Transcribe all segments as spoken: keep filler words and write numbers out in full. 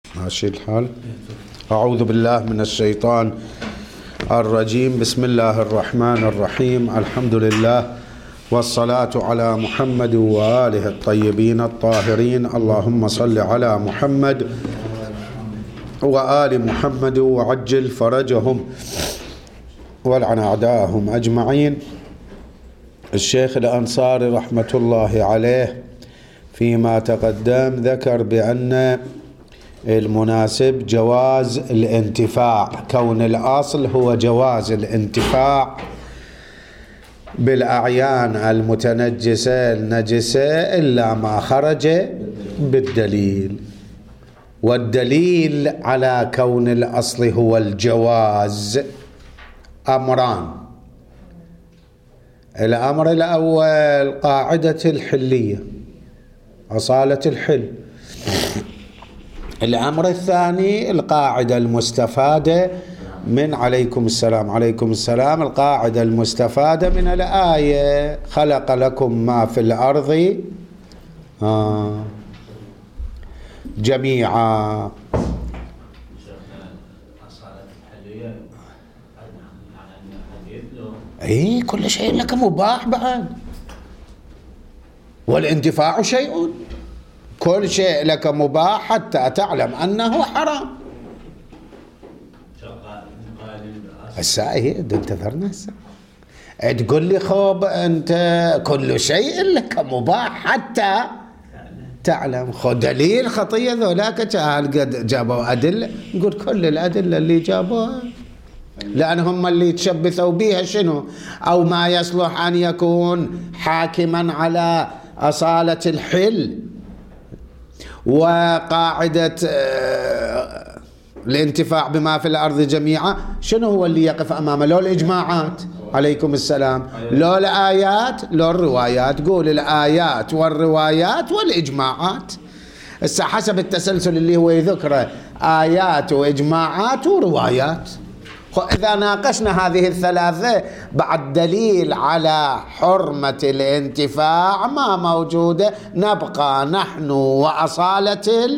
ماشي الحال. أعوذ بالله من الشيطان الرجيم. بسم الله الرحمن الرحيم. الحمد لله والصلاة على محمد وآله الطيبين الطاهرين. اللهم صل على محمد وآل محمد وعجل فرجهم والعن أعداءهم أجمعين. الشيخ الأنصاري رحمة الله عليه فيما تقدم ذكر بأن المناسب جواز الانتفاع، كون الأصل هو جواز الانتفاع بالأعيان المتنجسة النجسة إلا ما خرج بالدليل، والدليل على كون الأصل هو الجواز أمران. الأمر الأول قاعدة الحلية، أصالة الحل. الأمر الثاني القاعدة المستفادة من عليكم السلام عليكم السلام القاعدة المستفادة من الآية خلق لكم ما في الأرض آه جميعا. اي كل شيء لك مباح بعد، والانتفاع شيء، كل شيء لك مباح حتى تعلم أنه حرام. هسه ايه انتظرنا هسه تقول لي خوب أنت كل شيء لك مباح حتى تعلم. خو دليل خطية ذولاك قد جابوا أدلة، نقول كل الأدلة اللي جابوها لأن هم اللي تشبثوا بها شنو، أو ما يصلح أن يكون حاكما على أصالة الحل وقاعدة الانتفاع بما في الأرض جميعا. شنو هو اللي يقف أمامه؟ لو الإجماعات عليكم السلام، لو الآيات، لو الروايات. قول الآيات والروايات والإجماعات. هسه حسب التسلسل اللي هو يذكره آيات وإجماعات وروايات. إذا ناقشنا هذه الثلاثة بعد دليل على حرمة الانتفاع ما موجودة، نبقى نحن وأصالة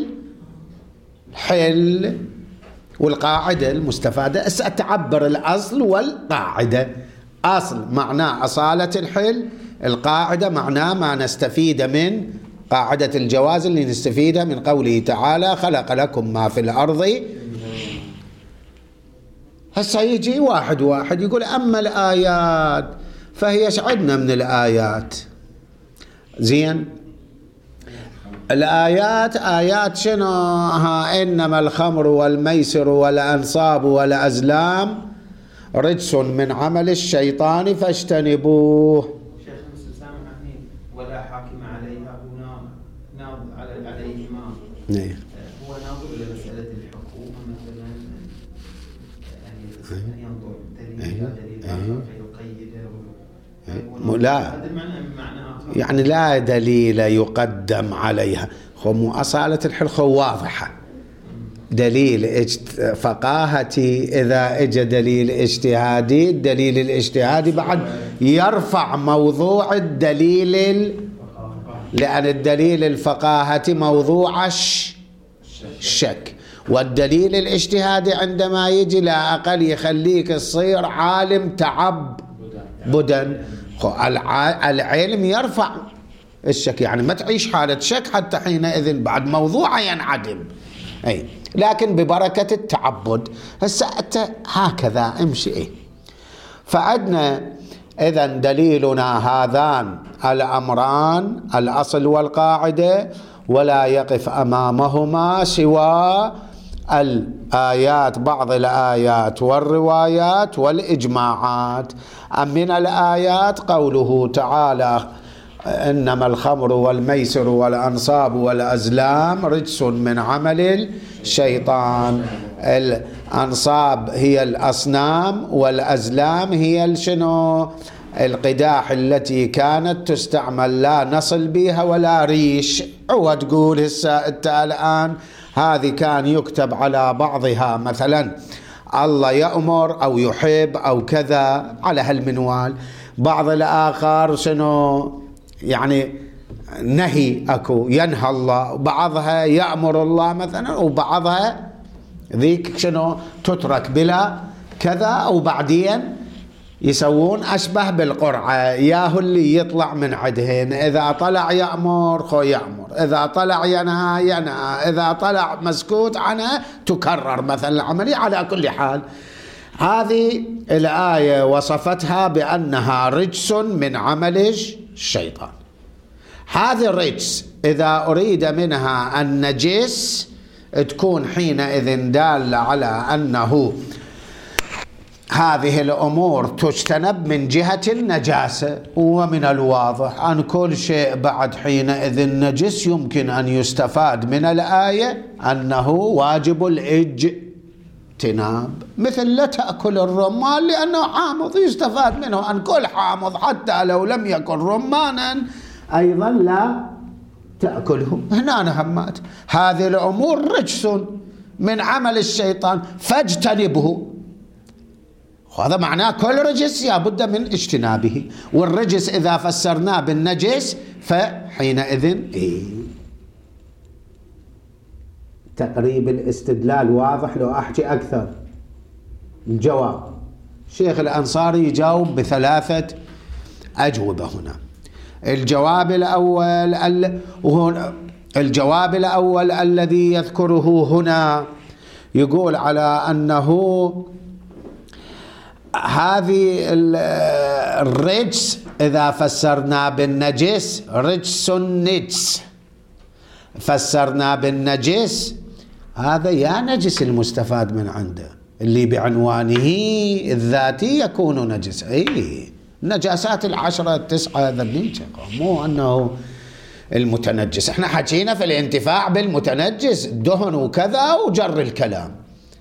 الحل والقاعدة المستفادة. سأتعبر الأصل والقاعدة. أصل معناه أصالة الحل، القاعدة معناه ما نستفيد من قاعدة الجواز اللي نستفيدها من قوله تعالى خلق لكم ما في الأرض. هسه يجي واحد واحد يقول أما الآيات فهي عندنا من الآيات زين. الآيات آيات شنو؟ ها إنما الخمر والميسر والأنصاب والأزلام رجس من عمل الشيطان فاجتنبوه. شيخ مسلم ولا حاكم عليها هنا ناظر على عليهما. نعم. هو ناظر لمسألة الحكومة مثلا، يعني ينظر دليل دليل آخر فيقيده. لا يعني لا دليل يقدم عليها. خو أصالة الحل واضحة، دليل فقاهتي إذا اجى دليل اجتهادي، الدليل الاجتهادي بعد يرفع موضوع الدليل ال... لأن الدليل الفقاهتي موضوع الشك، والدليل الاجتهادي عندما يجي لا أقل يخليك تصير عالم تعبدا. العلم يرفع الشك، يعني ما تعيش حالة شك حتى حينئذ بعد موضوع ينعدم. أي لكن ببركة التعبد. هسه هكذا امشي. إيه فعدنا إذا دليلنا هذان الأمران الأصل والقاعدة، ولا يقف أمامهما سوى الآيات، بعض الآيات والروايات والإجماعات. من الآيات قوله تعالى إنما الخمر والميسر والأنصاب والأزلام رجس من عمل الشيطان. الأنصاب هي الأصنام والأزلام هي شنو؟ القداح التي كانت تستعمل لا نصل بها ولا ريش. هو تقول هسه انت الآن هذه كان يكتب على بعضها مثلا الله يأمر أو يحب أو كذا على هالمنوال، بعض الآخر شنو يعني نهي أكو ينهى الله، وبعضها يأمر الله مثلا، وبعضها ذيك شنو تترك بلا كذا، أو بعدين يسوون أشبه بالقرعة، ياهو اللي يطلع من عدهن، إذا طلع يأمر خو يأمر، إذا طلع ينهى ينهى، إذا طلع مسكوت عنه تكرر مثلا العملية. على كل حال هذه الآية وصفتها بأنها رجس من عمل الشيطان. هذه الرجس إذا أريد منها النجس تكون حينئذ دالة على أنه هذه الأمور تجتنب من جهة النجاسة. ومن الواضح أن كل شيء بعد حينئذ نجس يمكن أن يستفاد من الآية أنه واجب الاجتناب، مثل لا تأكل الرمان لأنه حامض، يستفاد منه أن كل حامض حتى لو لم يكن رمانا أيضا لا تأكله. هنا نهمات هذه الأمور رجس من عمل الشيطان فاجتنبه. هذا معناه كل رجس لابد من اجتنابه، والرجس إذا فسرناه بالنجس فحينئذ إيه؟ تقريب الاستدلال واضح. لو أحكي أكثر الجواب، شيخ الأنصاري يجاوب بثلاثة أجوبة هنا. الجواب الأول ال... الجواب الأول الذي يذكره هنا يقول على أنه هذه الرجس إذا فسرنا بالنجس رجس نجس، فسرنا بالنجس هذا يا نجس المستفاد من عنده اللي بعنوانه الذاتي يكون نجس. أي النجاسات العشرة التسعة هذا النيجة، مو أنه المتنجس. احنا حكينا في الانتفاع بالمتنجس دهن وكذا وجر الكلام،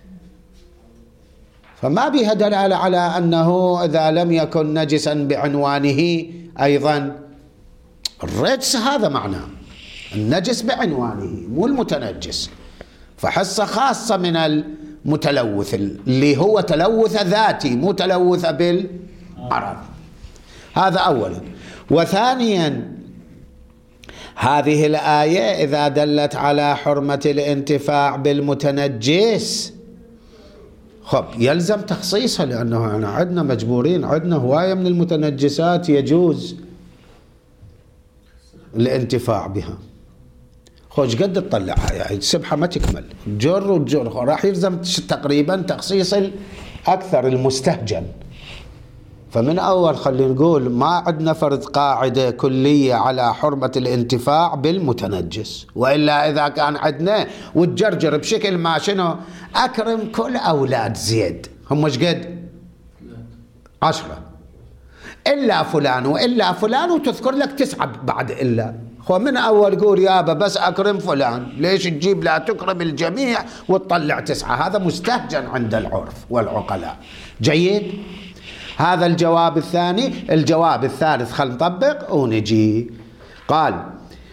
فما بها دلالة على أنه إذا لم يكن نجسا بعنوانه أيضا الرجس هذا معناه النجس بعنوانه مو المتنجس، فحصة خاصة من المتلوث اللي هو تلوث ذاتي مو تلوث بالعرض. هذا أولا. وثانيا هذه الآية إذا دلت على حرمة الانتفاع بالمتنجس خب يلزم تخصيصها، لأنه أنا عندنا مجبورين، عندنا هواية من المتنجسات يجوز الانتفاع بها. خوش قد تطلعها يعني سبحة ما تكمل جر وجر، راح يلزم تقريبا تخصيص الأكثر المستهجن. فمن أول خلينا نقول ما عندنا فرض قاعدة كلية على حرمة الانتفاع بالمتنجس، وإلا إذا كان عندنا وتجرجر بشكل ما شنو أكرم كل أولاد زيد هم مش قد عشرة إلا فلان وإلا فلان وتذكر لك تسعة بعد إلا. خو من أول قول يابا بس أكرم فلان، ليش تجيب لا تكرم الجميع وتطلع تسعة؟ هذا مستهجن عند العرف والعقلاء. جيد. هذا الجواب الثاني. الجواب الثالث خل نطبق ونجي. قال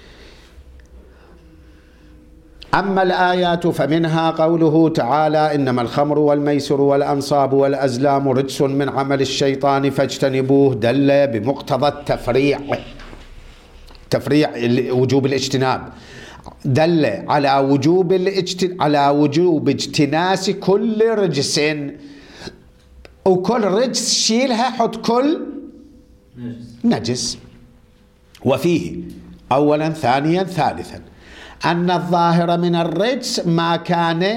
أما الآيات فمنها قوله تعالى إنما الخمر والميسر والأنصاب والأزلام رجس من عمل الشيطان فاجتنبوه، دل بمقتضى التفريع، تفريع وجوب الاجتناب، دل على وجوب الاجت... على وجوب اجتناس كل رجس، وكل رجس شيلها حط كل نجس, نجس. وفيه أولا ثانيا ثالثا أن الظاهر من الرجس ما كان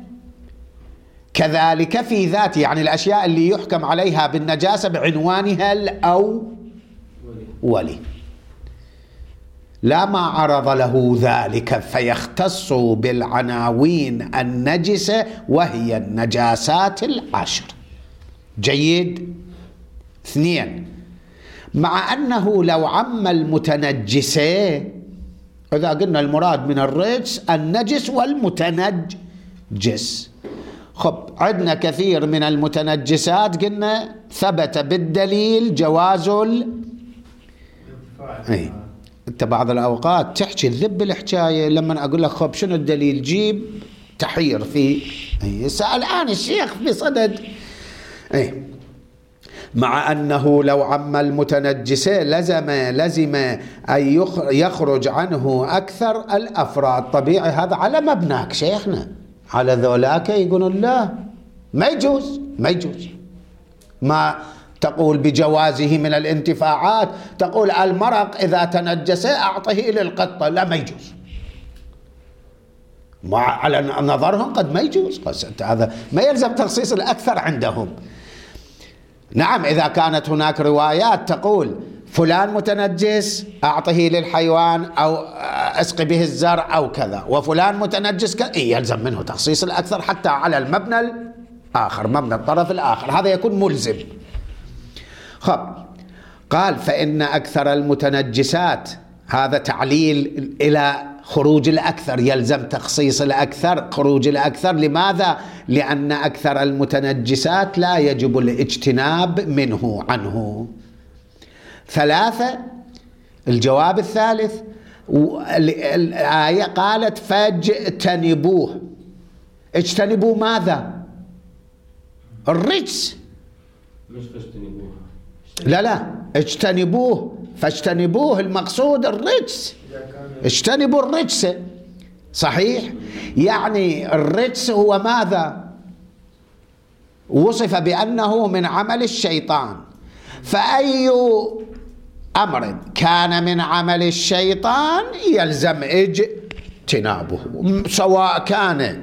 كذلك في ذاته، يعني الأشياء اللي يحكم عليها بالنجاسة بعنوانها الأولي، لا ما عرض له ذلك فيختص بالعناوين النجسة وهي النجاسات العشر. جيد. اثنين مع أنه لو عم المتنجسين، إذا قلنا المراد من الرجس النجس والمتنجس، خب عندنا كثير من المتنجسات قلنا ثبت بالدليل جواز ال اي انت بعض الأوقات تحكي الذب الحكاية، لما أقول لك خب شنو الدليل جيب تحير فيه. اي سأل الآن الشيخ بصدد. اي مع أنه لو عم المتنجسين لزم لزم أن يخرج عنه أكثر الأفراد. طبيعي هذا على مبناك شيخنا، على ذولاك يقولون لا ما يجوز، ما يجوز. ما تقول بجوازه من الانتفاعات، تقول المرق إذا تنجس أعطه إلى القطة، لا ما يجوز. على نظرهم قد ما يجوز، هذا ما يلزم تخصيص الأكثر عندهم. نعم إذا كانت هناك روايات تقول فلان متنجس أعطه للحيوان أو أسقي به الزرع أو كذا، وفلان متنجس كذا، إيه يلزم منه تخصيص الأكثر حتى على المبنى الآخر، مبنى الطرف الآخر، هذا يكون ملزم. خب قال فإن أكثر المتنجسات، هذا تعليل إلى خروج الأكثر، يلزم تخصيص الأكثر، خروج الأكثر. لماذا؟ لأن أكثر المتنجسات لا يجب الاجتناب منه عنه. ثلاثة، الجواب الثالث الآية قالت فاجتنبوه. اجتنبوا ماذا؟ الرجس، مش فاجتنبوه، لا لا اجتنبوه، فاجتنبوه المقصود الرجس، اجتنبوا الرجس. صحيح، يعني الرجس هو ماذا؟ وصف بأنه من عمل الشيطان، فأي أمر كان من عمل الشيطان يلزم اجتنابه، سواء كان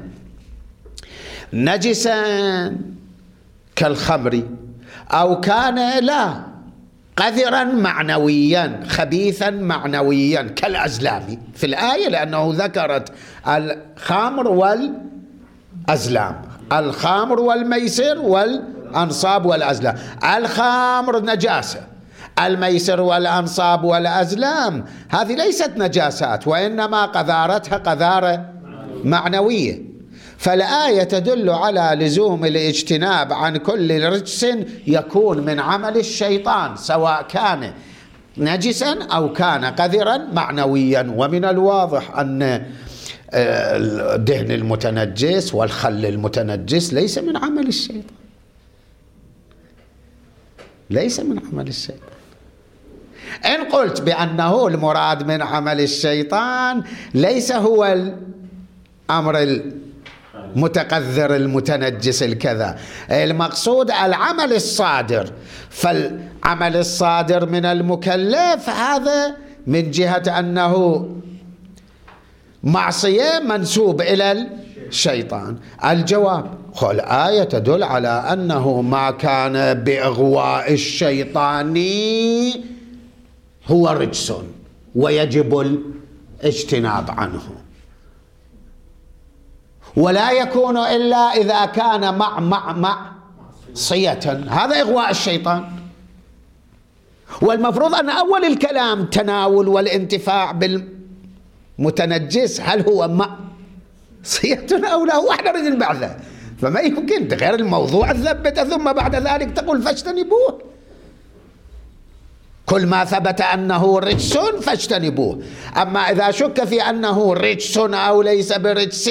نجسا كالخمر أو كان لا قذرا معنويا خبيثا معنويا كالأزلام في الآية، لأنه ذكرت الخمر والأزلام، الخمر والميسر والأنصاب والأزلام. الخمر نجاسة، الميسر والأنصاب والأزلام هذه ليست نجاسات، وإنما قذارتها قذارة معنوية. فالآية تدل على لزوم الاجتناب عن كل رجس يكون من عمل الشيطان، سواء كان نجسا أو كان قذرا معنويا. ومن الواضح أن الدهن المتنجس والخل المتنجس ليس من عمل الشيطان، ليس من عمل الشيطان. إن قلت بأنه المراد من عمل الشيطان ليس هو الأمر المتقذر المتنجس الكذا، المقصود العمل الصادر. فالعمل الصادر من المكلف هذا من جهة أنه معصية منسوب إلى الشيطان. الجواب الآية تدل على أنه ما كان بإغواء الشيطان هو رجس ويجب الاجتناب عنه، ولا يكون إلا إذا كان مع مع معصية، هذا إغواء الشيطان. والمفروض أن أول الكلام تناول والانتفاع بالمتنجس، هل هو معصية أو لا، هو احنا نريد بعده، فما يمكن تغير الموضوع تثبته ثم بعد ذلك تقول فاجتنبوه. كل ما ثبت أنه رجس فاجتنبوه. أما إذا شك في أنه رجس أو ليس برجس،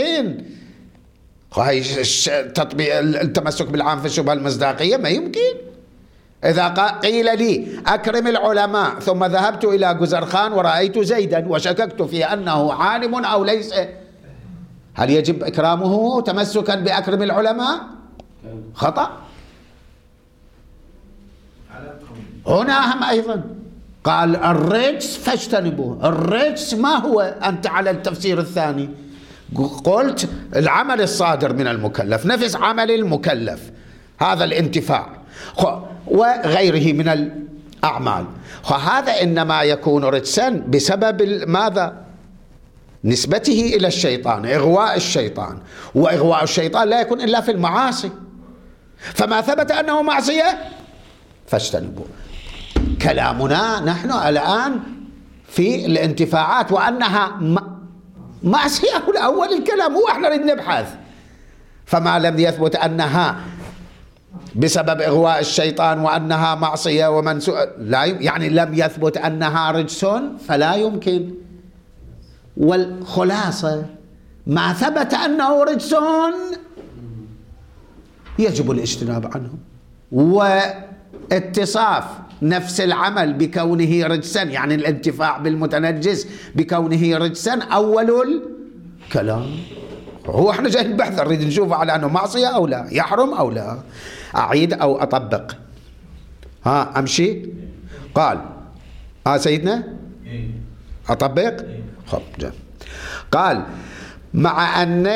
تطبيق التمسك بالعام في الشبهة المصداقية ما يمكن. إذا قيل لي أكرم العلماء ثم ذهبت إلى جزرخان ورأيت زيدا وشككت في أنه عالم أو ليس، هل يجب إكرامه تمسكا بأكرم العلماء؟ خطأ. هنا هم أيضا قال الرجس فاجتنبوه. الرجس ما هو؟ أنت على التفسير الثاني قلت العمل الصادر من المكلف، نفس عمل المكلف، هذا الانتفاع وغيره من الأعمال، وهذا إنما يكون رجسا بسبب ماذا؟ نسبته إلى الشيطان، إغواء الشيطان، وإغواء الشيطان لا يكون إلا في المعاصي، فما ثبت أنه معصية فاجتنبوه. كلامنا نحن الآن في الانتفاعات وأنها معصية، الأول الكلام هو احنا نريد نبحث. فما لم يثبت أنها بسبب إغواء الشيطان وأنها معصية ومنسوء، لا يعني لم يثبت أنها رجس فلا يمكن. والخلاصة ما ثبت أنه رجس يجب الاجتناب عنه، اتصاف نفس العمل بكونه رجسا، يعني الانتفاع بالمتنجس بكونه رجسا، أول الكلام. هو احنا جايين البحث نريد نشوف على أنه معصية أو لا، يحرم أو لا. أعيد أو أطبق؟ ها أمشي؟ قال ها سيدنا أطبق؟ خب جاء. قال مع أن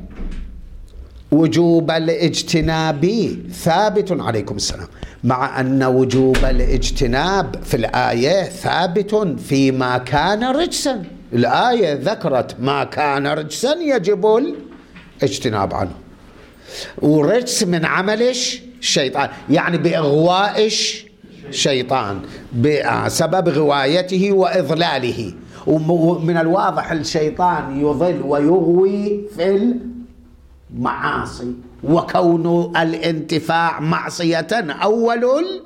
وجوب الاجتناب ثابت، عليكم السلام، مع أن وجوب الاجتناب في الآية ثابت فيما كان رجسا. الآية ذكرت ما كان رجسا يجب الاجتناب عنه، ورجس من عمل الشيطان، يعني بإغواء الشيطان بسبب غوايته وإضلاله. ومن الواضح الشيطان يضل ويغوي في المعاصي، وكون الانتفاع معصية أول ال...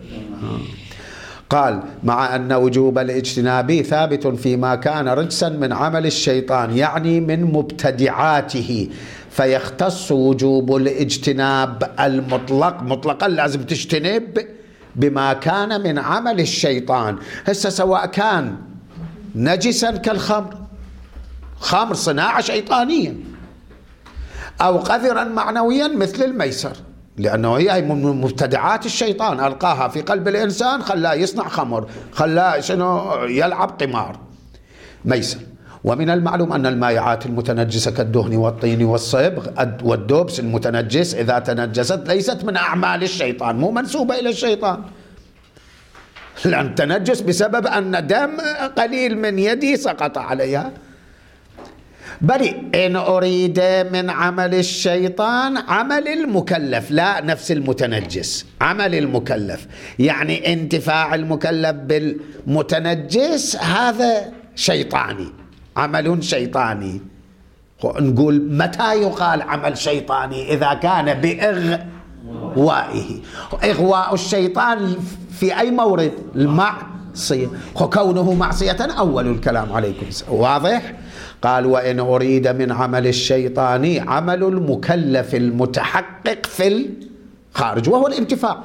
قال مع أن وجوب الاجتناب ثابت فيما كان رجسا من عمل الشيطان، يعني من مبتدعاته، فيختص وجوب الاجتناب المطلق مطلقا لازم تجتنب بما كان من عمل الشيطان. هسه سواء كان نجسا كالخمر، خمر صناعة شيطانية، أو قذرا معنويا مثل الميسر، لأنه هي من مبتدعات الشيطان، ألقاها في قلب الإنسان خلاه يصنع خمر، خلاه شنو يلعب قمار ميسر. ومن المعلوم أن المائعات المتنجسة كالدهن والطين والصبغ والدبس المتنجس إذا تنجست ليست من أعمال الشيطان، مو منسوبة إلى الشيطان، لأن تنجس بسبب أن دم قليل من يدي سقط عليها. بل إن أريد من عمل الشيطان عمل المكلف، لا نفس المتنجس، عمل المكلف، يعني انتفاع المكلف بالمتنجس هذا شيطاني، عمل شيطاني. نقول متى يقال عمل شيطاني؟ إذا كان بإغوائه. إغواء الشيطان في أي مورد؟ المعصية، وكونه معصية أول الكلام، عليكم السلام. واضح؟ قال وإن أريد من عمل الشيطان عمل المكلف المتحقق في الخارج، وهو الانتفاع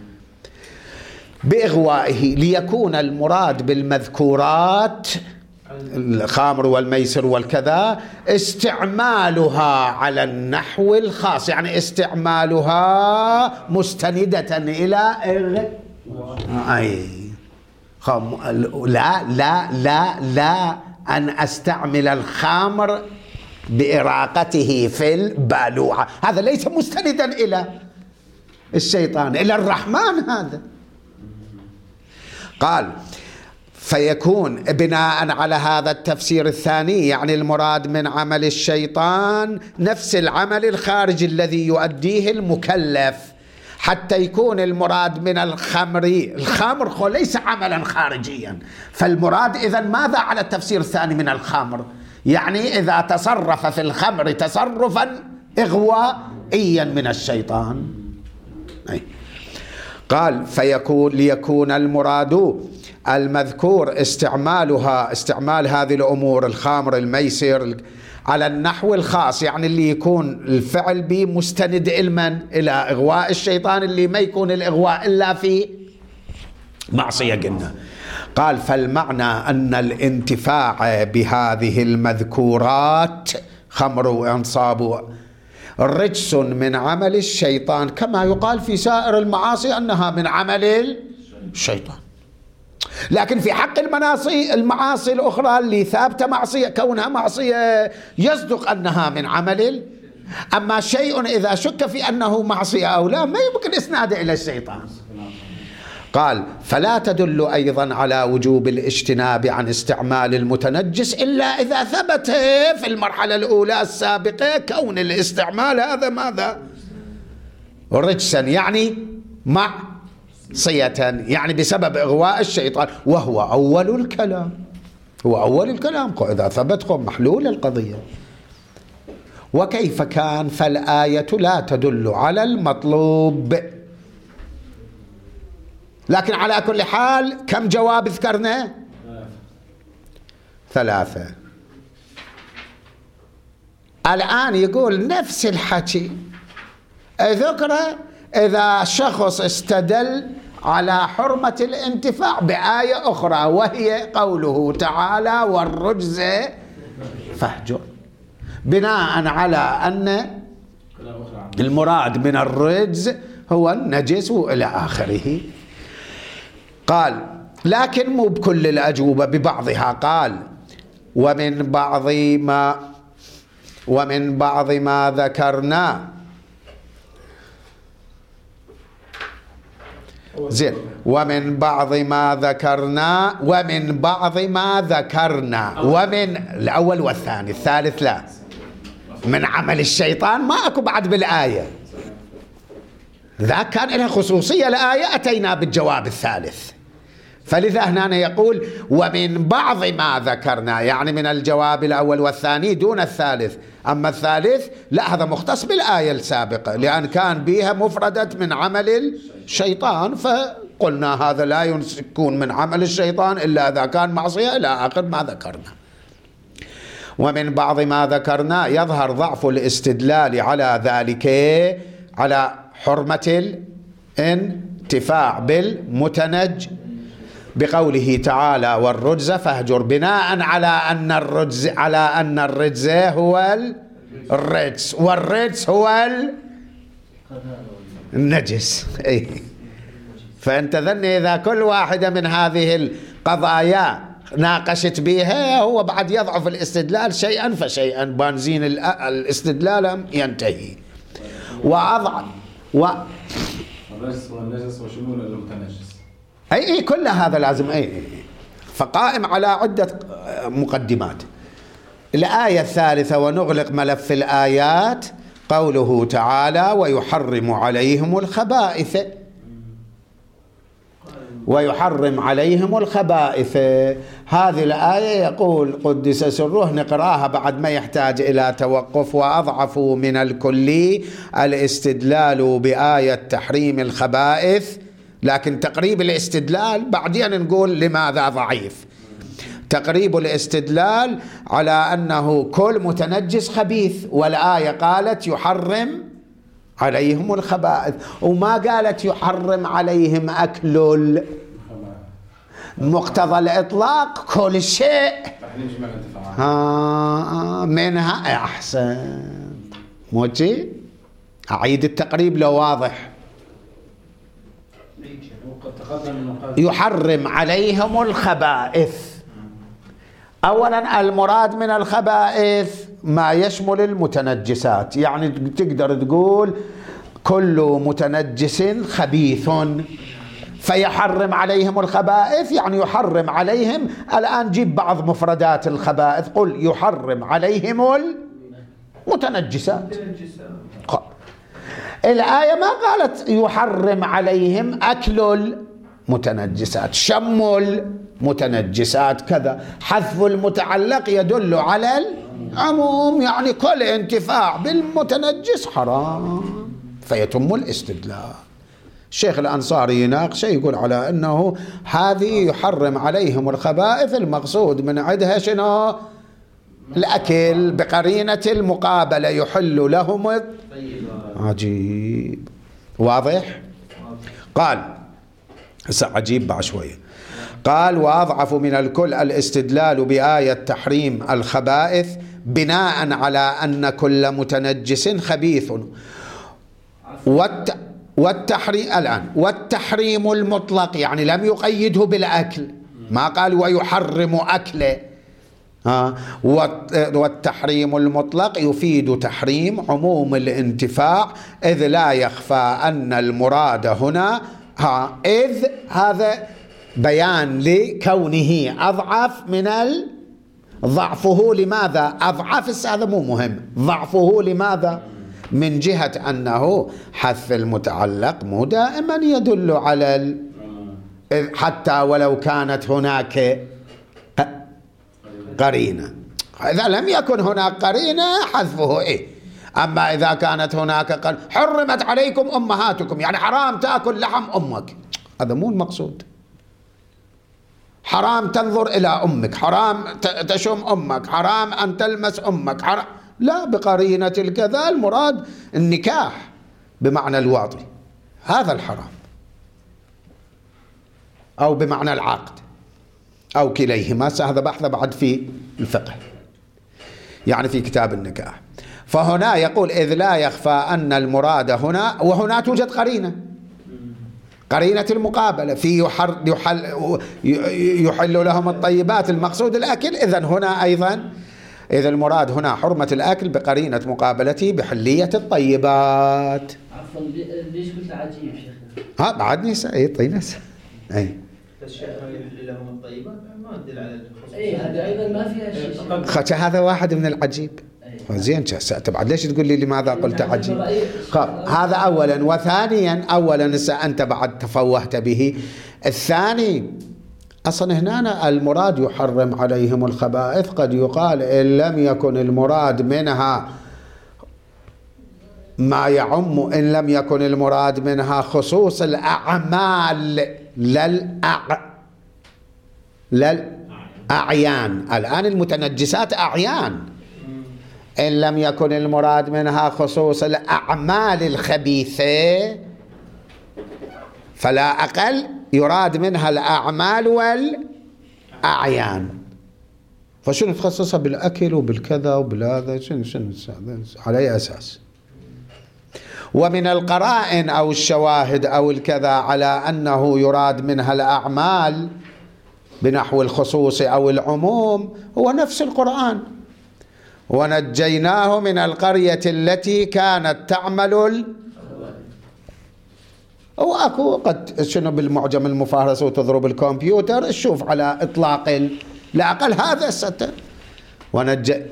بإغوائه، ليكون المراد بالمذكورات الخمر والميسر والكذا استعمالها على النحو الخاص، يعني استعمالها مستندة إلى أي خم... لا لا لا لا أن أستعمل الخمر بإراقته في البالوعة، هذا ليس مستندا إلى الشيطان، إلى الرحمن هذا. قال فيكون بناء على هذا التفسير الثاني، يعني المراد من عمل الشيطان نفس العمل الخارجي الذي يؤديه المكلف، حتى يكون المراد من الخمر، الخمر ليس عملا خارجيا، فالمراد إذن ماذا على التفسير الثاني من الخمر؟ يعني إذا تصرف في الخمر تصرفا إغوائيا من الشيطان. أي. قال فيكون ليكون المراد المذكور استعمالها، استعمال هذه الأمور الخمر الميسر على النحو الخاص، يعني اللي يكون الفعل به مستند إلمن إلى إغواء الشيطان، اللي ما يكون الإغواء إلا في معصية قلنا. قال فالمعنى أن الانتفاع بهذه المذكورات خمر وإنصاب رجس من عمل الشيطان، كما يقال في سائر المعاصي أنها من عمل الشيطان، لكن في حق المناصي المعاصي الأخرى اللي ثابتة معصية كونها معصية يصدق أنها من عمل. أما شيء إذا شك في أنه معصية أو لا ما يمكن إسناده إلى الشيطان. قال فلا تدل أيضا على وجوب الاجتناب عن استعمال المتنجس إلا إذا ثبت في المرحلة الأولى السابقة كون الاستعمال هذا ماذا؟ رجسا، يعني مع صية، يعني بسبب إغواء الشيطان، وهو أول الكلام، هو أول الكلام إذا ثبت محلول القضية. وكيف كان؟ فالآية لا تدل على المطلوب. لكن على كل حال كم جواب ذكرنا؟ ثلاثة. الآن يقول نفس الحكي ذكره إذا شخص استدل على حرمة الانتفاع بآية أخرى وهي قوله تعالى والرجز فاهجر، بناء على أن المراد من الرجز هو النجس إلى آخره. قال لكن مو بكل الأجوبة، ببعضها. قال ومن بعض ما ومن بعض ما ذكرنا زين ومن بعض ما ذكرنا ومن بعض ما ذكرنا ومن الأول والثاني، الثالث لا، من عمل الشيطان ما أكو بعد بالآية، ذا كان لها خصوصية الآية، أتينا بالجواب الثالث. فلذا هنا يقول ومن بعض ما ذكرنا، يعني من الجواب الأول والثاني دون الثالث. أما الثالث لا، هذا مختص بالآية السابقة، لأن كان بها مفردة من عمل الشيطان، فقلنا هذا لا يكون من عمل الشيطان إلا إذا كان معصية إلى آخر ما ذكرنا. ومن بعض ما ذكرنا يظهر ضعف الاستدلال على ذلك، على حرمة الانتفاع بالمتنج بقوله تعالى والرجز فاهجر، بناء على أن الرجز على أن الرجز هو الرجس والرجس هو النجس. أي فأنت ذني إذا كل واحدة من هذه القضايا ناقشت بها هو بعد يضعف الاستدلال شيئا فشيئا، بنزين الاستدلال ينتهي. وأضع و الرجس والنجس وشمول المتنجس، أي أي كل هذا لازم أي فقائم على عدة مقدمات. الآية الثالثة ونغلق ملف الآيات قوله تعالى ويحرم عليهم الخبائث، ويحرم عليهم الخبائث. هذه الآية يقول قدس سره نقراها بعد ما يحتاج إلى توقف. وأضعفوا من الكلي الاستدلال بآية تحريم الخبائث، لكن تقريب الاستدلال بعدين نقول لماذا ضعيف. تقريب الاستدلال على أنه كل متنجس خبيث، والآية قالت يحرم عليهم الخبائث، وما قالت يحرم عليهم أكل. مقتضى الإطلاق كل شيء ها منها أحسن. موجي أعيد التقريب لو واضح. يحرم عليهم الخبائث. أولا المراد من الخبائث ما يشمل المتنجسات، يعني تقدر تقول كل متنجس خبيث، فيحرم عليهم الخبائث يعني يحرم عليهم. الآن جيب بعض مفردات الخبائث، قل يحرم عليهم المتنجسات. الآية ما قالت يحرم عليهم أكل المتنجسات، شم المتنجسات كذا. حذف المتعلق يدل على العموم، يعني كل انتفاع بالمتنجس حرام، فيتم الاستدلال. الشيخ الأنصاري يناقشه يقول على أنه هذه يحرم عليهم الخبائث المقصود من عندها شنو؟ الأكل، بقرينة المقابلة يحل لهم. عجيب. واضح؟ قال هسه عجيب بعد شوية. قال وأضعف من الكل الاستدلال بآية تحريم الخبائث بناء على أن كل متنجس خبيث. والت... والتحريم الآن والتحريم المطلق يعني لم يقيده بالأكل، ما قال ويحرم أكله. ها والتحريم المطلق يفيد تحريم عموم الانتفاع، إذ لا يخفى أن المراد هنا ها إذ هذا بيان لكونه أضعف من ضعفه. لماذا أضعف؟ هذا مو مهم. ضعفه لماذا؟ من جهة أنه حذف المتعلق مو دائما يدل على ال... حتى ولو كانت هناك قرينة. إذا لم يكن هناك قرينة حذفه إيه. أما إذا كانت هناك قرينة حرمت عليكم أمهاتكم، يعني حرام تأكل لحم أمك، هذا مو المقصود. حرام تنظر إلى أمك، حرام تشم أمك، حرام أن تلمس أمك، حرام لا، بقرينة الكذا المراد النكاح بمعنى الواضح، هذا الحرام. أو بمعنى العقد أو كليهما. هذا بحث بعد في الفقه، يعني في كتاب النكاح. فهنا يقول إذ لا يخفى أن المراد هنا، وهنا توجد قرينة، قرينة المقابلة في يحر يحل, يحل لهم الطيبات المقصود الأكل. إذن هنا أيضا إذا المراد هنا حرمة الأكل بقرينة مقابلته بحلية الطيبات. عفوا ليش قلت عجيب شيخنا؟ ها بعدني اي طيب اي الشيخ يحل لهم الطيبات ما يدل على الخصوص. اي هذا ايضا ما فيها شيء. خش هذا واحد من العجيب. زين تبعد ليش تقول لي لماذا قلت عجيب؟ هذا اولا. وثانيا اولا انت بعد تفوهت به. الثاني اصلا هنا المراد يحرم عليهم الخبائث، قد يقال ان لم يكن المراد منها ما يعم، إن لم يكن المراد منها خصوص الأعمال للأع... للأعيان. الآن المتنجسات أعيان، إن لم يكن المراد منها خصوص الأعمال الخبيثة فلا أقل يراد منها الأعمال والأعيان. فشنو تخصصها بالأكل وبالكذا وبالهذا؟ شنو شنو على أي أساس؟ ومن القرائن أو الشواهد أو الكذا على أنه يراد منها الأعمال بنحو الخصوص أو العموم هو نفس القرآن. ونجيناه من القرية التي كانت تعمل ال... أو أكو قد شنو بالمعجم المفهرس وتضرب الكمبيوتر تشوف على إطلاق ال... لا أقل هذا الستر. ونجي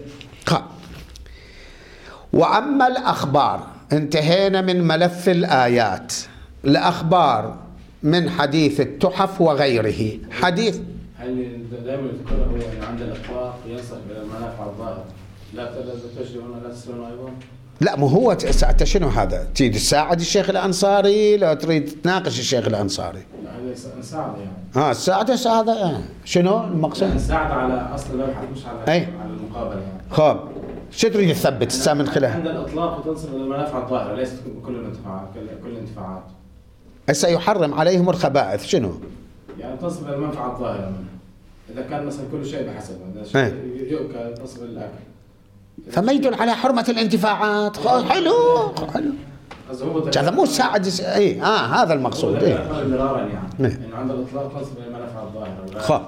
وأما الأخبار، انتهينا من ملف الآيات. الأخبار من حديث التحف وغيره. حديث هل دائما يذكر هو أن عند الإطلاق ينصح إلى المنافع الظاهرة لا تشرعون لا تسرون أيضا؟ لا مو هو ساعة شنو هذا؟ تريد تساعد الشيخ الأنصاري لا تريد تناقش الشيخ الأنصاري؟ لا هذا نساعده يعني. ها الساعة ساعة يعني. شنو المقصود؟ نساعد على أصل المبحث مش على أي؟ على المقابلة يعني. خب شو تريد تثبت الساعة من خلال؟ عند الإطلاق تنصب إلى المنافع الظاهرة ليست كل الانتفاعات كل الانتفاعات. هسه يحرم عليهم الخبائث شنو؟ يعني تنصب إلى المنفعة الظاهرة منها. إذا كان مثلا كل شيء بحسب هذا الشيء يؤكل تنصب إلى الأكل. فما يدل على حرمة الانتفاعات. حلو حلو. هذا مو ساعد اي اه هذا المقصود. اي مرارا يعني انه عند الاطلاق تنصب المنافع الظاهره. خ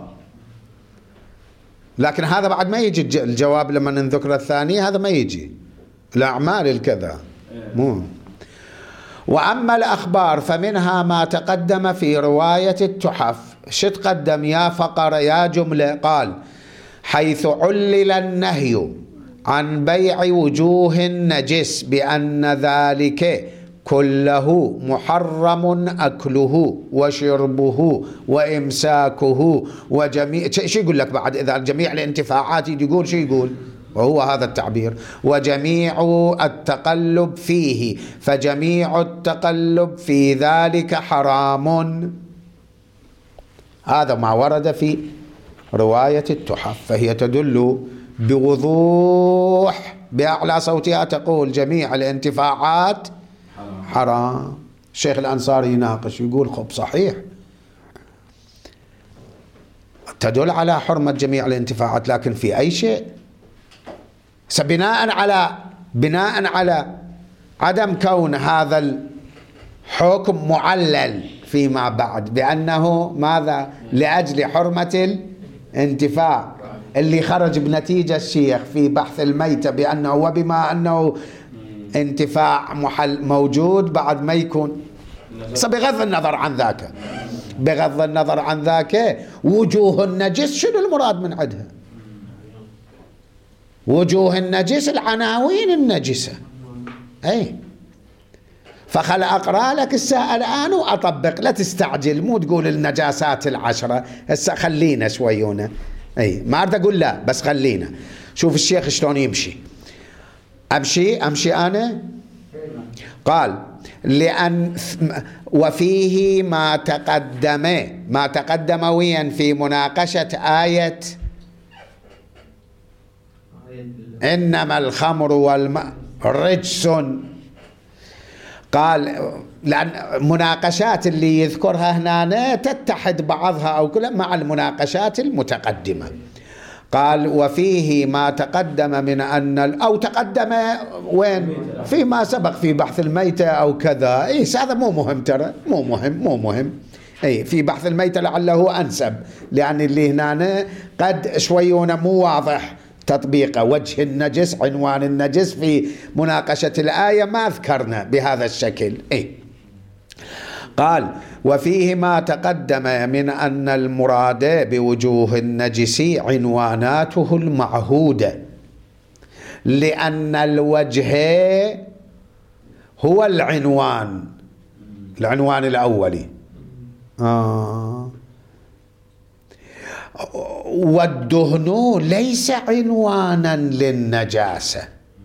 لكن هذا بعد ما يجي الجواب لما نذكر الثاني، هذا ما يجي الاعمال الكذا مو. واما الاخبار فمنها ما تقدم في روايه التحف. شو تقدم يا فقر يا جمله؟ قال حيث علل النهي عن بيع وجوه النجس بأن ذلك كله محرم أكله وشربه وإمساكه وجميع شو يقول لك بعد إذا جميع الانتفاعات يقول شو يقول؟ وهو هذا التعبير وجميع التقلب فيه، فجميع التقلب في ذلك حرام. هذا ما ورد في رواية التحف، فهي تدل بوضوح بأعلى صوتها تقول جميع الانتفاعات حرام. الشيخ الأنصاري يناقش يقول خب صحيح تدل على حرمة جميع الانتفاعات، لكن في أي شيء بناء على بناء على عدم كون هذا الحكم معلل فيما بعد بأنه ماذا لأجل حرمة الانتفاع اللي خرج بنتيجة الشيخ في بحث الميتة بأنه وبما أنه انتفاع محل موجود بعد ما يكون. بغض النظر عن ذاك بغض النظر عن ذاك وجوه النجس شنو المراد من عندها؟ وجوه النجس العناوين النجسة. أي فخل أقرأ لك الساعة الآن وأطبق، لا تستعجل مو تقول النجاسات العشرة. هسه خلينا شويونا. أي ما أريد أقول لا بس خلينا شوف الشيخ شلون يمشي. أمشي أمشي أنا. قال لأن وفيه ما تقدم ما تقدم ويا في مناقشة آية إنما الخمر والماء رجس. قال لأن مناقشات اللي يذكرها هنا تتحد بعضها أو كلها مع المناقشات المتقدمة. قال وفيه ما تقدم من أن أو تقدم وين فيما سبق في بحث الميتة أو كذا. إيه هذا مو مهم، ترى مو مهم مو مهم أي في بحث الميتة لعله أنسب، لأن اللي هنا قد شويون مو واضح تطبيقه. وجه النجس، عنوان النجس في مناقشة الآية ما ذكرنا بهذا الشكل. إيه قال وفيه ما تقدم من أن المراد بوجوه النجس عنواناته المعهودة، لأن الوجه هو العنوان العنوان الأولي. آه. والدهن ليس عنوانا للنجاسة،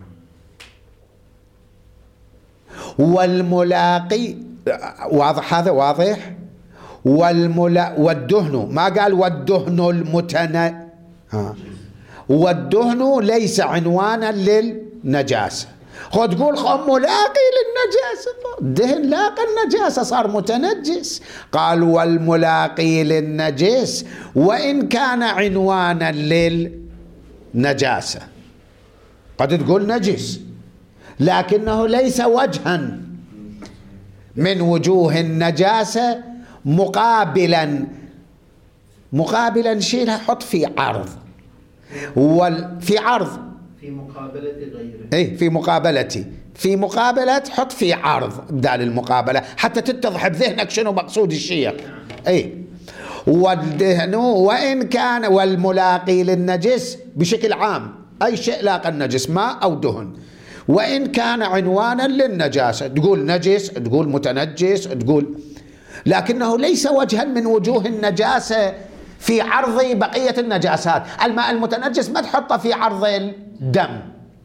والملاقي واضح هذا واضح. والملا والدهن ما قال والدهن المتن آه. والدهن ليس عنوانا للنجاسة. خد تقول خم ملاقي للنجاسة، الدهن لاقى النجاسة صار متنجس. قال والملاقي للنجس وإن كان عنوانا للنجاسة، قد تقول نجس لكنه ليس وجها من وجوه النجاسة مقابلا مقابلا شيلها حط في عرض وال في عرض في مقابلة غيره. ايه في مقابلتي في مقابلة حط في عرض بدال المقابلة حتى تتضح بذهنك شنو مقصود الشيخ. ايه والدهن وإن كان والملاقي للنجس بشكل عام أي شيء لاقى النجس ماء أو دهن، وإن كان عنوانا للنجاسة تقول نجس تقول متنجس تقول، لكنه ليس وجها من وجوه النجاسة في عرض بقية النجاسات. الماء المتنجس ما تحطه في عرض الدم،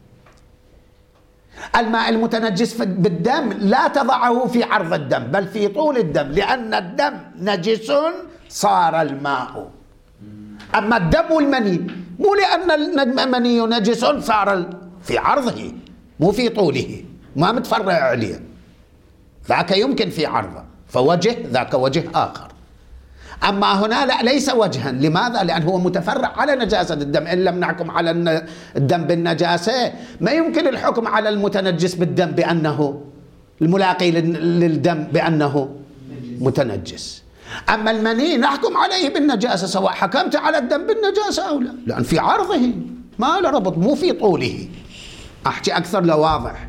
الماء المتنجس بالدم لا تضعه في عرض الدم بل في طول الدم، لأن الدم نجس صار الماء. أما الدم والمني مو لأن المني نجس صار في عرضه مو في طوله، ما متفرع عليه، ذاك يمكن في عرضه فوجه ذاك وجه آخر. أما هنا لا ليس وجها. لماذا؟ لأنه هو متفرع على نجاسة الدم. إن لم نحكم على الدم بالنجاسة ما يمكن الحكم على المتنجس بالدم بأنه الملاقي للدم بأنه متنجس. أما المني نحكم عليه بالنجاسة سواء حكمت على الدم بالنجاسة أو لا، لأن في عرضه ما له ربط مو في طوله. أحكي أكثر لو واضح.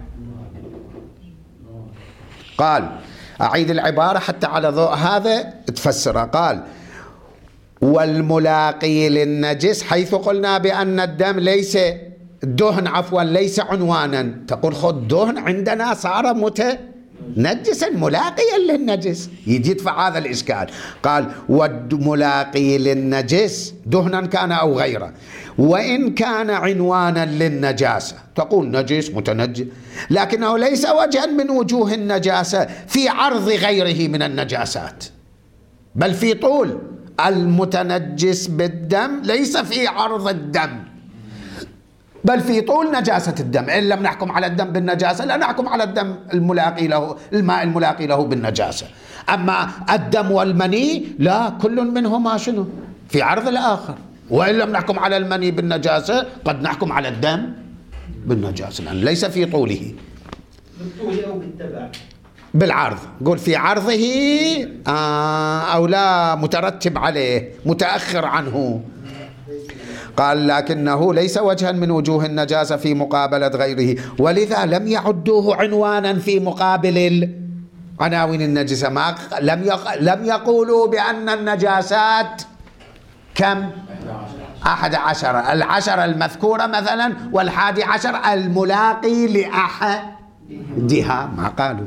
قال أعيد العبارة حتى على ضوء هذا تفسره. قال والملاقي للنجس حيث قلنا بأن الدم ليس الدهن عفوا ليس عنوانا، تقول خذ دهن عندنا صار متنجسا ملاقيا للنجس، يجي يدفع هذا الإشكال. قال والملاقي للنجس دهنا كان أو غيره وإن كان عنوانا للنجاسة، تقول نجس متنجس لكنه ليس وجها من وجوه النجاسة في عرض غيره من النجاسات بل في طول. المتنجس بالدم ليس في عرض الدم بل في طول نجاسة الدم. إن لم نحكم على الدم بالنجاسة لا نحكم على الدم الملاقي له الماء الملاقي له بالنجاسة. أما الدم والمني لا كل منهما شنو في عرض الآخر. وإن لم نحكم على المني بالنجاسة قد نحكم على الدم بالنجاسة لأن ليس في طوله بالطول أو بالتبع بالعرض. قول في عرضه آه أو لا مترتب عليه متأخر عنه. قال لكنه ليس وجها من وجوه النجاسة في مقابلة غيره ولذا لم يعدوه عنوانا في مقابل عناوين النجسة. ما لم يق... لم يقولوا بأن النجاسات كم؟ أحد عشر، العشر المذكورة مثلا والحادي عشر الملاقي لأحدها ما قالوا.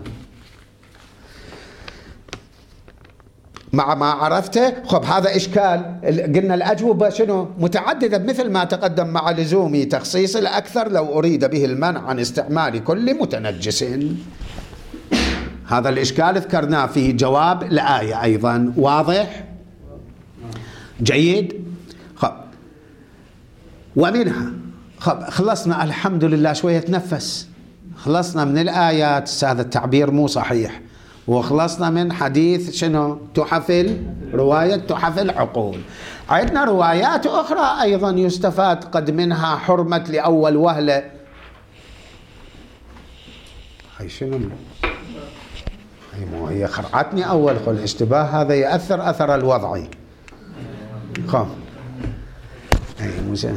مع ما عرفته خب هذا إشكال. قلنا الأجوبة شنو متعددة مثل ما تقدم مع لزوم تخصيص الأكثر لو أريد به المنع عن استعمال كل متنجس. هذا الإشكال ذكرناه في جواب الآية أيضا. واضح جيد. خب ومنها خب خلصنا الحمد لله شوية نفس خلصنا من الآيات، هذا التعبير مو صحيح، وخلصنا من حديث شنو تحف رواية تحف العقول. عندنا روايات أخرى أيضا يستفاد قد منها حرمة لأول وهلة. هي شنو هي مو هي خرعتني أول خل الاشتباه هذا يأثر أثر الوضعي. خم أي مش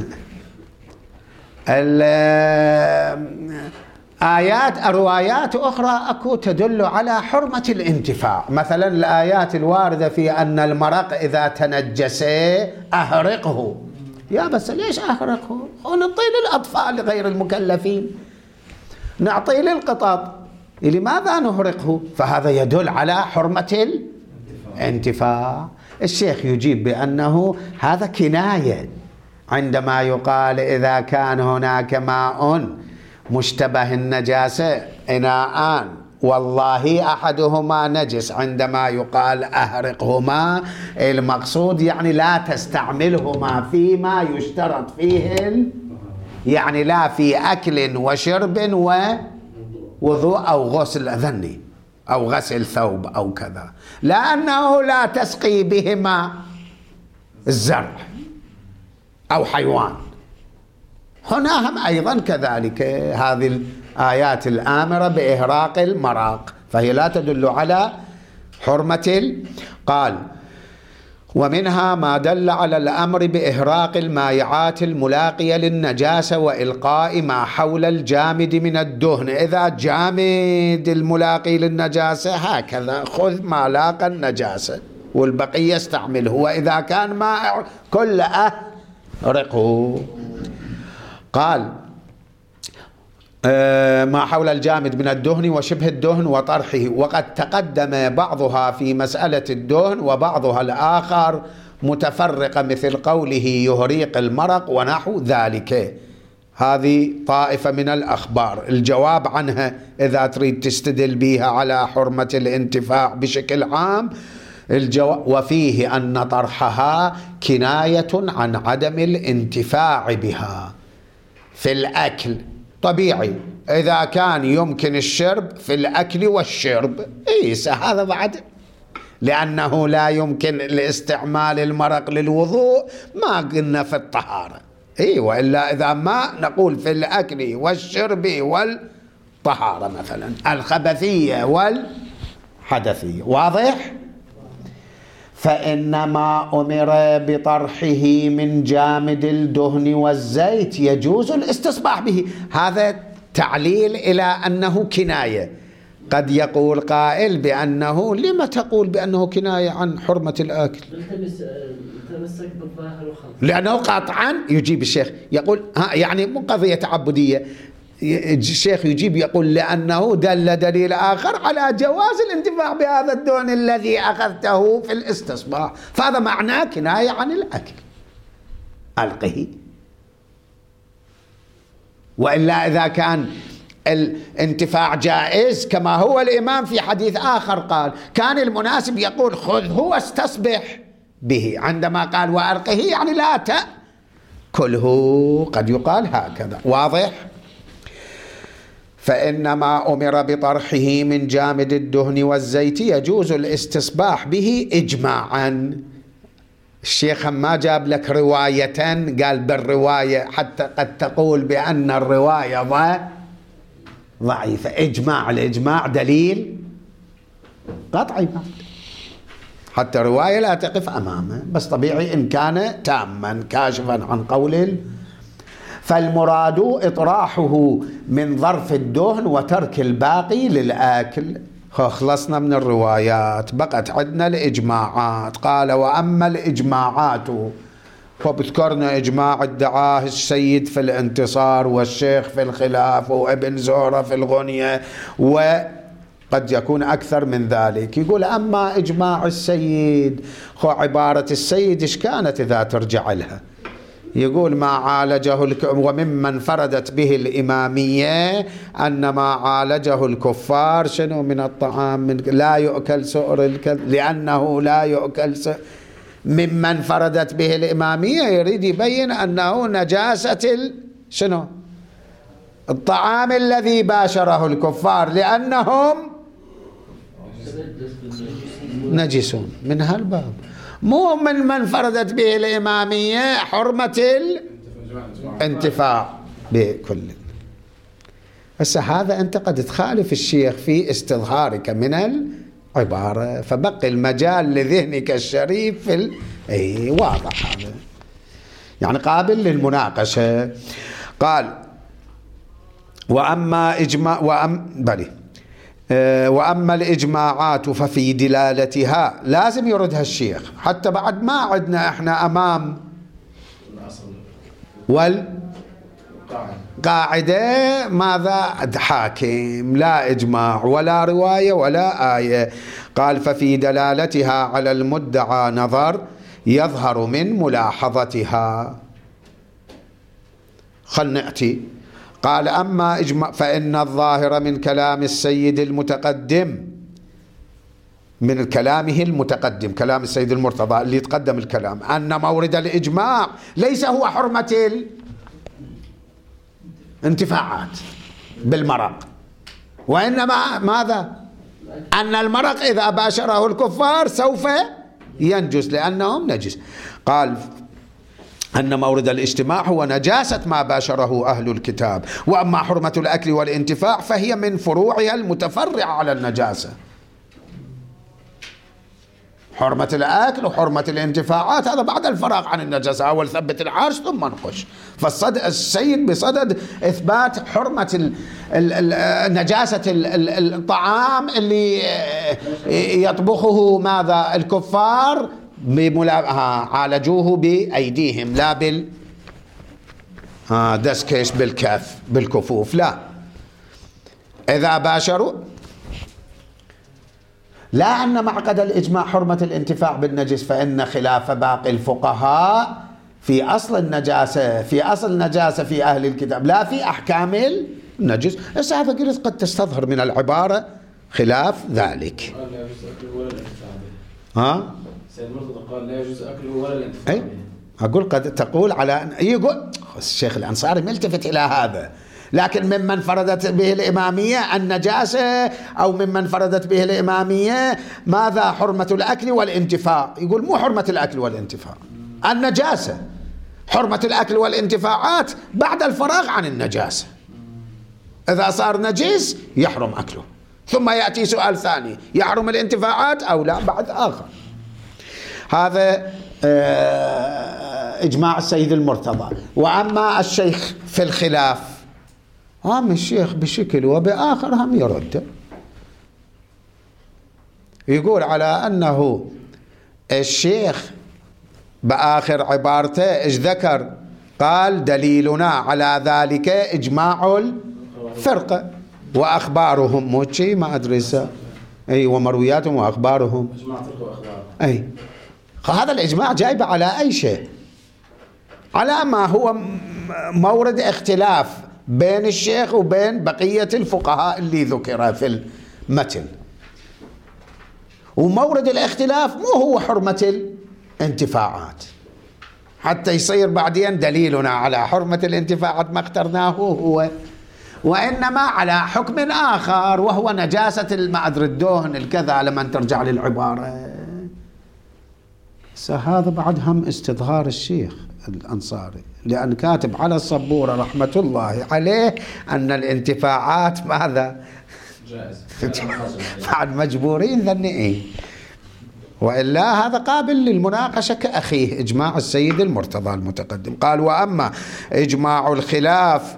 آيات روايات أخرى أكو تدل على حرمة الانتفاع. مثلا الآيات الواردة في أن المرق إذا تنجس أهرقه. يا بس ليش أهرقه؟ ونعطي للأطفال غير المكلفين، نعطي للقطط، لماذا نهرقه؟ فهذا يدل على حرمة الانتفاع. الشيخ يجيب بأنه هذا كناية عندما يقال إذا كان هناك ماء مشتبه النجاسة إناءان والله أحدهما نجس، عندما يقال أهرقهما المقصود يعني لا تستعملهما فيما يشترط فيه ال... يعني لا في أكل وشرب ووضوء أو غسل ذني أو غسل ثوب أو كذا، لأنه لا تسقي بهما الزرع أو حيوان. هنا هم أيضا كذلك هذه الآيات الآمرة بإهراق المراق فهي لا تدل على حرمة. قال ومنها ما دل على الأمر بإهراق المائعات الملاقية للنجاسة وإلقاء ما حول الجامد من الدهن. إذا جامد الملاقي للنجاسة هكذا خذ ما لاقى النجاسة والبقية استعمله، وإذا كان مائع كل أهرقه. قال ما حول الجامد من الدهن وشبه الدهن وطرحه، وقد تقدم بعضها في مسألة الدهن وبعضها الآخر متفرقة مثل قوله يهريق المرق ونحو ذلك. هذه طائفة من الأخبار الجواب عنها إذا تريد تستدل بها على حرمة الانتفاع بشكل عام الجواب وفيه أن طرحها كناية عن عدم الانتفاع بها في الأكل. طبيعي إذا كان يمكن الشرب في الأكل والشرب إيس هذا بعد، لأنه لا يمكن الاستعمال المرق للوضوء ما قلنا في الطهارة إيه، وإلا إذا ما نقول في الأكل والشرب والطهارة مثلا الخبثية والحدثية. واضح؟ فإنما أمر بطرحه من جامد الدهن والزيت يجوز الاستصباح به. هذا تعليل إلى أنه كناية. قد يقول قائل بأنه لما تقول بأنه كناية عن حرمة الأكل؟ تمسك بالظاهر وخلاص، لأنه قطعا يجيب الشيخ يقول ها يعني مو قضية تعبدية. الشيخ يجيب يقول لأنه دل دليل آخر على جواز الانتفاع بهذا الدهن الذي أخذته في الاستصباح، فهذا معناه كناية عن الأكل ألقه. وإلا إذا كان الانتفاع جائز كما هو الإمام في حديث آخر قال كان المناسب يقول خذه واستصبح به، عندما قال وألقه يعني لا تأكله، قد يقال هكذا. واضح؟ فإنما أمر بطرحه من جامد الدهن والزيت يجوز الاستصباح به إجماعا. الشيخ ما جاب لك رواية، قال بالرواية حتى قد تقول بأن الرواية ضعيفة. إجماع، الإجماع دليل قطعي حتى رواية لا تقف أمامه، بس طبيعي إن كان تاما كاشفا عن قول. فالمراد إطراحه من ظرف الدهن وترك الباقي للآكل. خلصنا من الروايات، بقت عندنا الإجماعات. قال وأما الإجماعات فبذكرنا إجماع ادعاه السيد في الانتصار والشيخ في الخلاف وابن زهرة في الغنية وقد يكون أكثر من ذلك. يقول أما إجماع السيد، خو عبارة السيد إيش كانت إذا ترجع لها؟ يقول ما عالجه الك... وممن فردت به الإمامية أن ما عالجه الكفار شنو من الطعام من لا يؤكل سؤر الكذب، لأنه لا يؤكل سؤر. ممن فردت به الإمامية يريد يبين أنه نجاسة ال... شنو الطعام الذي باشره الكفار لأنهم نجسون من هالباب، مو من من فردت به الإمامية حرمة الانتفاع بكل. هسه هذا أنت قد تخالف الشيخ في استظهارك من العبارة، فبقي المجال لذهنك الشريف في ال... أي واضح هذا، يعني قابل للمناقشة. قال وأما إجماع وأم بلي أه وأما الإجماعات ففي دلالتها، لازم يردها الشيخ حتى بعد ما عدنا إحنا أمام والقاعدة ماذا حاكم، لا إجماع ولا رواية ولا آية. قال ففي دلالتها على المدعى نظر يظهر من ملاحظتها. خل نأتي. قال أما إجماع فإن الظاهر من كلام السيد المتقدم، من كلامه المتقدم كلام السيد المرتضى اللي يتقدم الكلام، أن مورد الإجماع ليس هو حرمة الانتفاعات بالمرق، وإنما ماذا؟ أن المرق إذا باشره الكفار سوف ينجس لأنهم نجس. قال أن مورد الاجتماع هو نجاسة ما باشره أهل الكتاب، وأما حرمة الأكل والانتفاع فهي من فروعها المتفرعة على النجاسة. حرمة الأكل وحرمة الانتفاعات هذا بعد الفراغ عن النجاسة، أول ثبت العرش ثم نقش. فالصد السيد بصدد إثبات حرمة نجاسة الطعام اللي يطبخه ماذا الكفار، عالجوه بأيديهم لا بال دسكيش بالكف بالكفوف، لا إذا باشروا. لا أن معقد الإجماع حرمة الانتفاع بالنجس، فإن خلاف باقي الفقهاء في أصل النجاسة، في أصل النجاسة في أهل الكتاب لا في أحكام النجس. بس هذا قلت قد تستظهر من العبارة خلاف ذلك. ها؟ سيد مرتضى قال لا يجوز أكله ولا الانتفاع. أي أقول قد تقول على يقول الشيخ الأنصاري ملتفت إلى هذا، لكن ممن فردت به الإمامية النجاسة، أو ممن فردت به الإمامية ماذا حرمة الأكل والانتفاع، يقول مو حرمة الأكل والانتفاع، النجاسة. حرمة الأكل والانتفاعات بعد الفراغ عن النجاسة، إذا صار نجس يحرم أكله، ثم يأتي سؤال ثاني يحرم الانتفاعات أو لا بعد آخر. هذا إجماع السيد المرتضى. وأما الشيخ في الخلاف، هم الشيخ بشكل وبآخر هم يرد، يقول على أنه الشيخ بآخر عبارته إيش ذكر؟ قال دليلنا على ذلك إجماع الفرقة وأخبارهم، مو شيء ما أدري أي ومروياتهم وأخبارهم، إجماع فرقة وأخبارهم. أي هذا الإجماع جايب على أي شيء؟ على ما هو مورد اختلاف بين الشيخ وبين بقية الفقهاء اللي ذكر في المتن، ومورد الاختلاف مو هو حرمة الانتفاعات، حتى يصير بعدين دليلنا على حرمة الانتفاعات ما اخترناه هو، وإنما على حكم آخر وهو نجاسة ما أدري الدهن الكذا لما ترجع للعبارة. هذا بعد هم استظهار الشيخ الأنصاري، لأن كاتب على الصبورة رحمة الله عليه أن الانتفاعات ماذا جائز بعد مجبورين ذنئين، وإلا هذا قابل للمناقشة كأخيه إجماع السيد المرتضى المتقدم. قال وأما إجماع الخلاف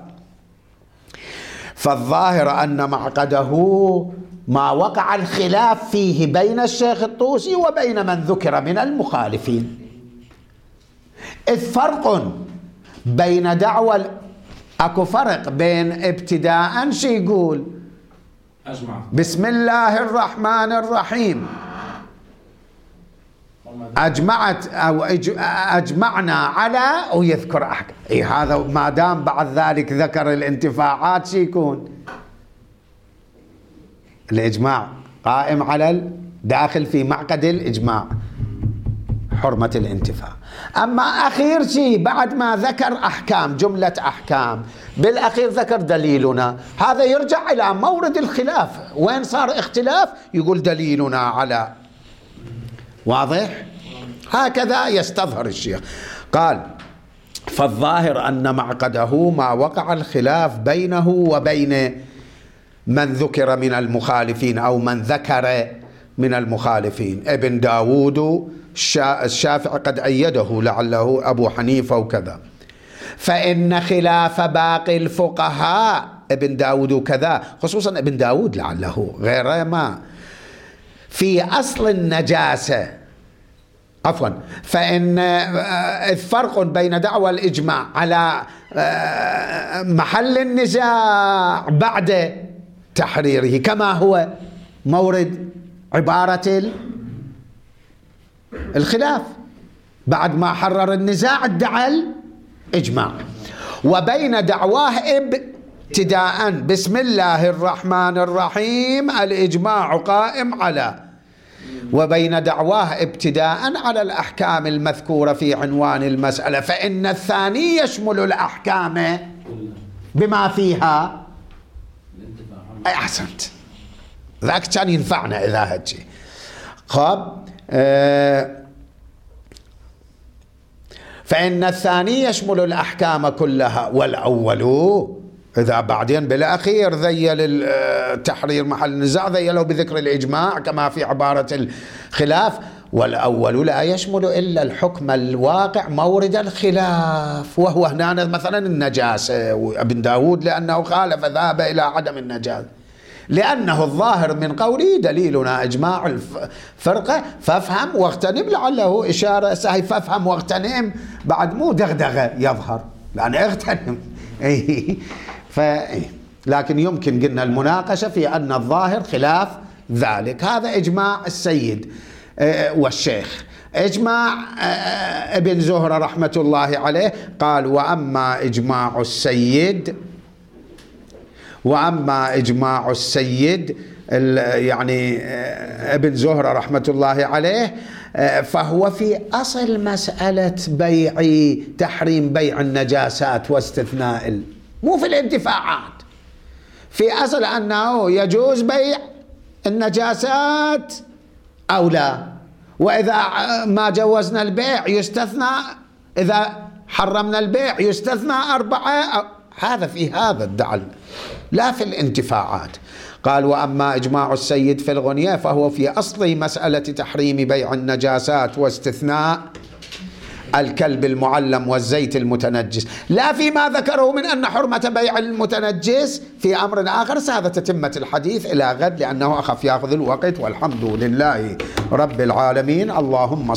فالظاهر أن معقده ما وقع الخلاف فيه بين الشيخ الطوسي وبين من ذكر من المخالفين، إذ فرق بين دعوى أكو فرق بين ابتداء شي يقول أجمع بسم الله الرحمن الرحيم أجمعت أو أجمعنا على ويذكر أحكام، إيه هذا ما دام بعد ذلك ذكر الانتفاعات شي يكون الإجماع قائم على داخل في معقد الإجماع حرمة الانتفاع. أما أخير شيء بعد ما ذكر أحكام، جملة أحكام، بالأخير ذكر دليلنا، هذا يرجع إلى مورد الخلاف، وين صار اختلاف يقول دليلنا على. واضح؟ هكذا يستظهر الشيخ. قال فالظاهر أن معقده ما وقع الخلاف بينه وبين من ذكر من المخالفين أو من ذكر من المخالفين. ابن داود الشافعي قد أيده لعله أبو حنيفة وكذا. فإن خلاف باقي الفقهاء، ابن داود وكذا، خصوصا ابن داود لعله غير ما، في أصل النجاسة، عفوا، فإن الفرق بين دعوى الإجماع على محل النزاع بعد تحريره كما هو مورد عبارة الخلاف، بعد ما حرر النزاع ادعى الإجماع، وبين دعواه ابتداء بسم الله الرحمن الرحيم الإجماع قائم على، وبين دعواه ابتداء على الأحكام المذكورة في عنوان المسألة. فإن الثاني يشمل الأحكام بما فيها. أي أحسنت، ذاك كان ينفعنا إذا هجي. خب أه فإن الثاني يشمل الأحكام كلها، والأول إذا بعدين بالأخير ذيل التحرير محل النزاع ذيله بذكر الإجماع كما في عبارة الخلاف، والأول لا يشمل إلا الحكم الواقع مورد الخلاف، وهو هنا مثلا النجاسة، وابن داود لأنه خالف ذهب إلى عدم النجاسة، لأنه الظاهر من قوله دليلنا إجماع الفرقة فافهم واغتنم، لعله إشارة سهي فافهم واغتنم بعد مو دغدغة يظهر، لأن اغتنم ف... لكن يمكن قلنا المناقشة في أن الظاهر خلاف ذلك. هذا إجماع السيد والشيخ. إجماع ابن زهرة رحمة الله عليه قال وأما إجماع السيد وأما إجماع السيد يعني ابن زهرة رحمة الله عليه فهو في أصل مسألة بيع تحريم بيع النجاسات واستثناء، مو في الانتفاعات، في أصل أنه يجوز بيع النجاسات أو لا، وإذا ما جوزنا البيع يستثنى، إذا حرمنا البيع يستثنى أربعة، هذا في هذا الدعل لا في الانتفاعات. قال وأما إجماع السيد في الغنية فهو في أصل مسألة تحريم بيع النجاسات واستثناء الكلب المعلم والزيت المتنجس، لا فيما ذكره من أن حرمة بيع المتنجس في أمر آخر. هذا تتمة الحديث إلى غد لأنه أخف يأخذ الوقت، والحمد لله رب العالمين. اللهم